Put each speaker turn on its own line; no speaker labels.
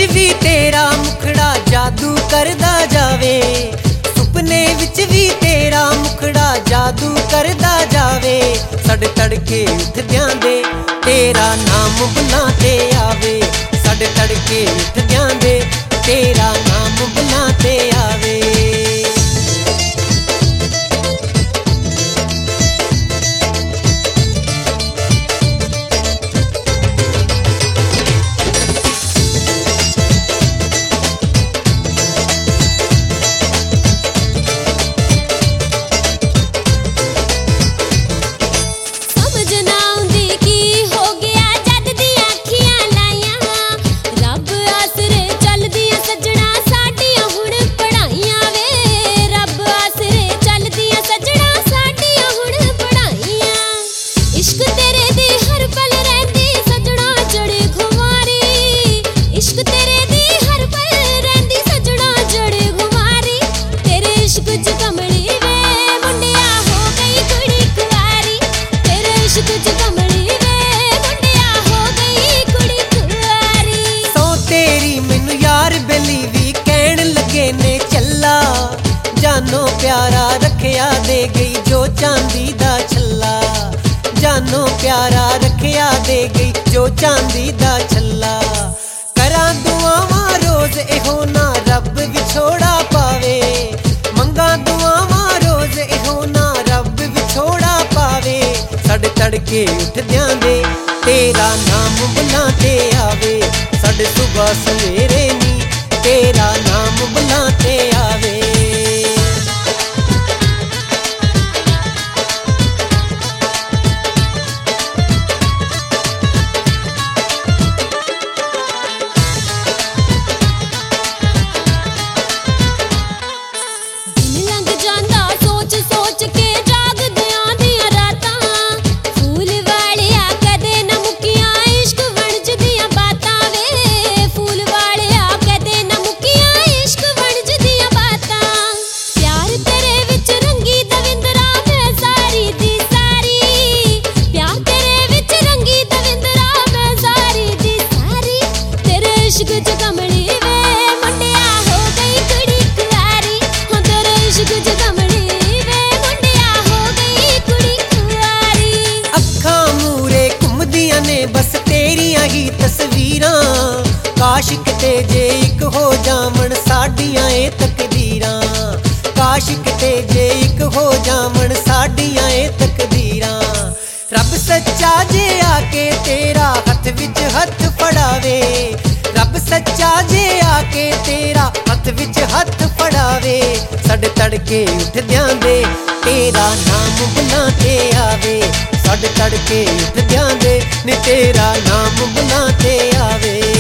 भी तेरा मुखड़ा जादू करदा जावे, सुपने विच भी तेरा मुखड़ा जादू करदा जावे। साडे तड़के उठदियां दे तेरा नाम बुलाते आवे, साडे तड़के उठदियां दे तेरा नाम बुलाते आवे। जानो प्यारा रखिया दे गई जो चांदी दा छल्ला, जानो प्यारा रखिया दे गई जो चांदी दा छल्ला। करा दुआवां रोज एहो ना रब विछोड़ा पावे, मंगा दुआवां रोज एहो ना रब विछोड़ा पावे। साडे तड़के उठदियां दे तेरा नाम बुलाते आवे, साडे सुबह सवेरे नी तेरा नाम बुलाते आवे। बस तेरिया ही तस्वीरां काश किते जे एक हो जावन साडियां ए तकदीरां, काश किते जे एक हो जावन साडियां ए तकदीरां। रब सच्चा जे आके तेरा हथ विच हथ फड़ावे, रब सच्चा जे आके तेरा हथ विच हथ फड़ावे। साडे तड़के उठदियां दे तेरा नाम बुलाते आवे, साडे तड़के उठदियां दे नी तेरा नाम बुलाते आवे।